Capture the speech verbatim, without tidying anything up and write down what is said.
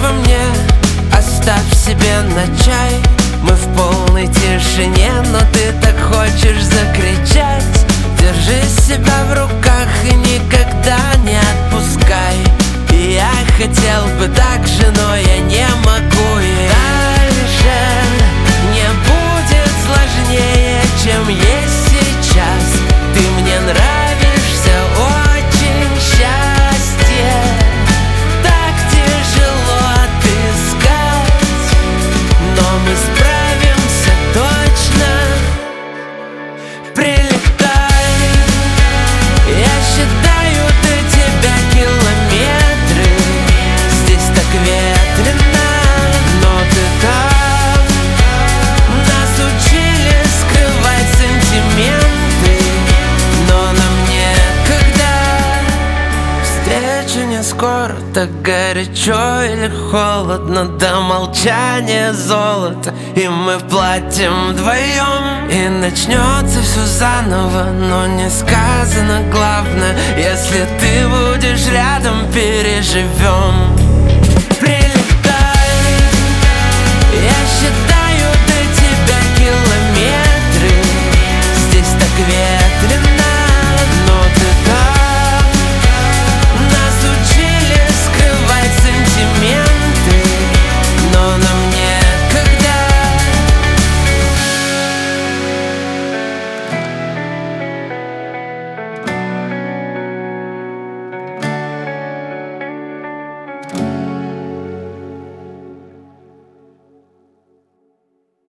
во мне, оставь себе на чай. Мы в полной тишине, но ты так хочешь закричать. Держи себя в руках и никогда не отпускай. И я хотел бы так же, но я не могу. И дальше не будет сложнее, чем есть сейчас. Ты мне нравишься очень, счастье так тяжело отыскать, но мы справимся точно. Прилетай, я считаю до тебя километры. Здесь так ветрено, но ты там. Нас учили скрывать сантименты, но нам некогда. Встреча не скоро, так горячо или холодно, до молчания золото, и мы платим вдвоем. И начнется все заново, но не сказано главное. Если ты будешь рядом, переживем. Прилетай, я считаю до тебя километры. Здесь так ветрено, но ты там. Нас учили скрывать сантименты, но нам некогда.